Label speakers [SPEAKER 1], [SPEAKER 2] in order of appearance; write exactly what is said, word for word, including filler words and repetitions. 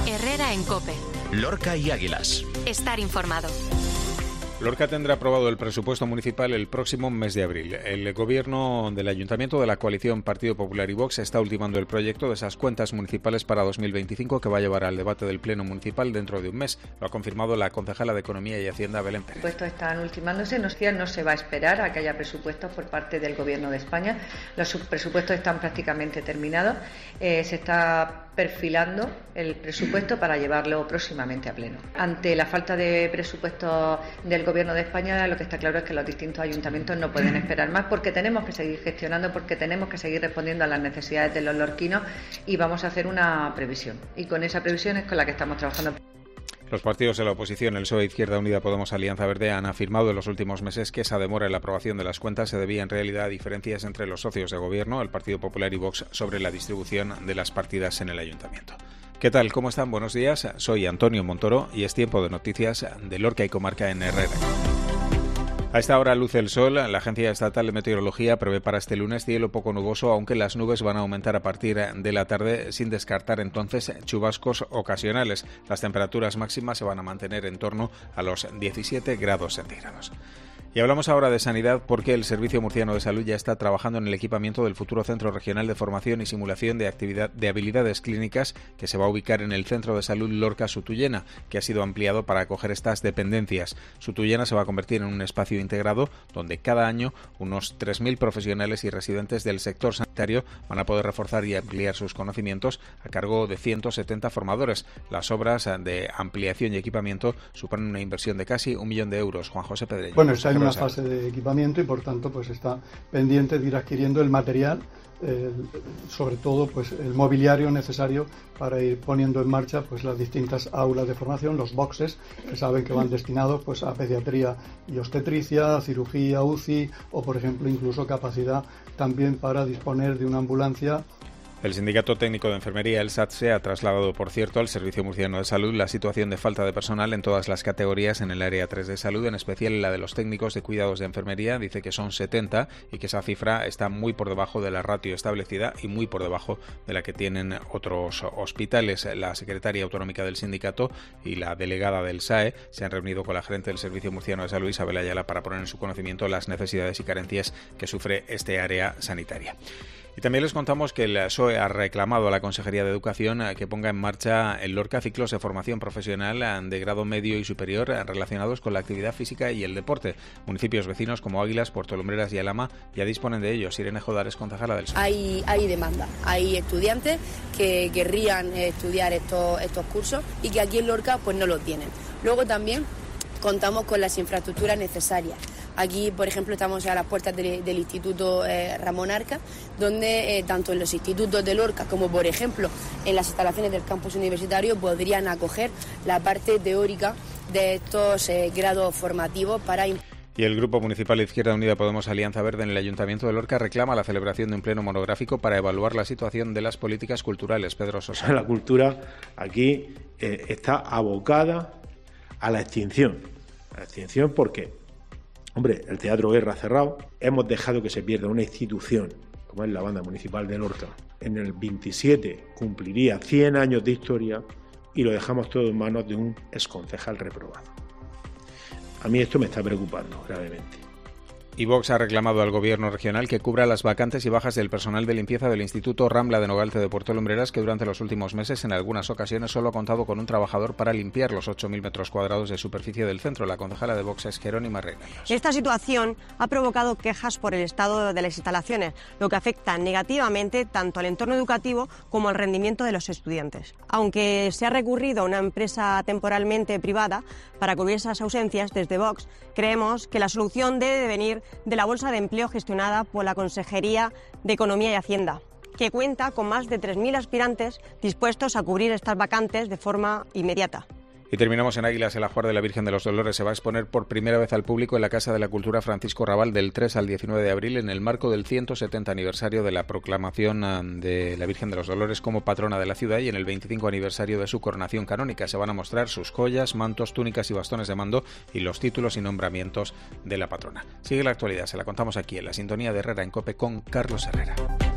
[SPEAKER 1] Herrera en COPE.
[SPEAKER 2] Lorca y Águilas.
[SPEAKER 1] Estar informado.
[SPEAKER 3] Lorca tendrá aprobado el presupuesto municipal el próximo mes de abril. El gobierno del Ayuntamiento de la coalición Partido Popular y Vox está ultimando el proyecto de esas cuentas municipales para dos mil veinticinco que va a llevar al debate del Pleno Municipal dentro de un mes. Lo ha confirmado la concejala de Economía y Hacienda, Belén Pérez.
[SPEAKER 4] Los presupuestos están ultimándose. No se va a esperar a que haya presupuestos por parte del Gobierno de España. Los presupuestos están prácticamente terminados. Eh, se está perfilando el presupuesto para llevarlo próximamente a pleno. Ante la falta de presupuesto del Gobierno de España, lo que está claro es que los distintos ayuntamientos no pueden esperar más, porque tenemos que seguir gestionando, porque tenemos que seguir respondiendo a las necesidades de los lorquinos, y vamos a hacer una previsión. Y con esa previsión es con la que estamos trabajando.
[SPEAKER 3] Los partidos de la oposición, el P S O E, Izquierda Unida, Podemos, Alianza Verde, han afirmado en los últimos meses que esa demora en la aprobación de las cuentas se debía en realidad a diferencias entre los socios de gobierno, el Partido Popular y Vox, sobre la distribución de las partidas en el ayuntamiento. ¿Qué tal? ¿Cómo están? Buenos días. Soy Antonio Montoro y es tiempo de noticias de Lorca y Comarca en Herrera. A esta hora luce el sol. La Agencia Estatal de Meteorología prevé para este lunes cielo poco nuboso, aunque las nubes van a aumentar a partir de la tarde, sin descartar entonces chubascos ocasionales. Las temperaturas máximas se van a mantener en torno a los diecisiete grados centígrados. Y hablamos ahora de sanidad porque el Servicio Murciano de Salud ya está trabajando en el equipamiento del futuro Centro Regional de Formación y Simulación de Actividad de Habilidades Clínicas, que se va a ubicar en el Centro de Salud Lorca-Sutuyena, que ha sido ampliado para acoger estas dependencias. Sutuyena se va a convertir en un espacio integrado donde cada año unos tres mil profesionales y residentes del sector sanitario van a poder reforzar y ampliar sus conocimientos a cargo de ciento setenta formadores. Las obras de ampliación y equipamiento suponen una inversión de casi un millón de euros. Juan José Pedreño.
[SPEAKER 5] Bueno, está en una fase de equipamiento y por tanto pues está pendiente de ir adquiriendo el material, eh, sobre todo pues el mobiliario necesario para ir poniendo en marcha pues las distintas aulas de formación, los boxes que saben que van destinados pues a pediatría y obstetricia, cirugía, U C I o por ejemplo incluso capacidad también para disponer de una ambulancia.
[SPEAKER 3] El Sindicato Técnico de Enfermería, el SATSE, ha trasladado, por cierto, al Servicio Murciano de Salud la situación de falta de personal en todas las categorías en el área tres de salud, en especial la de los técnicos de cuidados de enfermería. Dice que son setenta y que esa cifra está muy por debajo de la ratio establecida y muy por debajo de la que tienen otros hospitales. La secretaria autonómica del sindicato y la delegada del S A E se han reunido con la gerente del Servicio Murciano de Salud, Isabel Ayala, para poner en su conocimiento las necesidades y carencias que sufre este área sanitaria. Y también les contamos que el P S O E ha reclamado a la Consejería de Educación que ponga en marcha en Lorca ciclos de formación profesional de grado medio y superior relacionados con la actividad física y el deporte. Municipios vecinos como Águilas, Puerto Lumbreras y Alhama ya disponen de ellos. Irene Jodar es concejala del P S O E.
[SPEAKER 6] Hay, hay demanda, hay estudiantes que querrían estudiar estos, estos cursos y que aquí en Lorca pues no lo tienen. Luego también contamos con las infraestructuras necesarias. Aquí, por ejemplo, estamos a las puertas de, del Instituto eh, Ramón Arca, donde eh, tanto en los institutos de Lorca como, por ejemplo, en las instalaciones del campus universitario podrían acoger la parte teórica de estos eh, grados formativos para...
[SPEAKER 3] Y el Grupo Municipal Izquierda Unida Podemos Alianza Verde en el Ayuntamiento de Lorca reclama la celebración de un pleno monográfico para evaluar la situación de las políticas culturales. Pedro Sosa.
[SPEAKER 7] La cultura aquí eh, está abocada a la extinción. A la extinción porque... Hombre, el Teatro Guerra ha cerrado, hemos dejado que se pierda una institución, como es la Banda Municipal de Lorca. En el veintisiete cumpliría cien años de historia y lo dejamos todo en manos de un exconcejal reprobado. A mí esto me está preocupando gravemente.
[SPEAKER 3] Y Vox ha reclamado al Gobierno regional que cubra las vacantes y bajas del personal de limpieza del Instituto Rambla de Nogalte de Puerto Lumbreras, que durante los últimos meses en algunas ocasiones solo ha contado con un trabajador para limpiar los ocho mil metros cuadrados de superficie del centro. La concejala de Vox es Jerónima Regallos.
[SPEAKER 8] Esta situación ha provocado quejas por el estado de las instalaciones, lo que afecta negativamente tanto al entorno educativo como al rendimiento de los estudiantes. Aunque se ha recurrido a una empresa temporalmente privada para cubrir esas ausencias, desde Vox creemos que la solución debe venir de la bolsa de empleo gestionada por la Consejería de Economía y Hacienda, que cuenta con más de tres mil aspirantes dispuestos a cubrir estas vacantes de forma inmediata.
[SPEAKER 3] Y terminamos en Águilas. El ajuar de la Virgen de los Dolores se va a exponer por primera vez al público en la Casa de la Cultura Francisco Raval del tres al diecinueve de abril en el marco del ciento setenta aniversario de la proclamación de la Virgen de los Dolores como patrona de la ciudad y en el veinticinco aniversario de su coronación canónica. Se van a mostrar sus joyas, mantos, túnicas y bastones de mando y los títulos y nombramientos de la patrona. Sigue la actualidad, se la contamos aquí en la sintonía de Herrera en COPE con Carlos Herrera.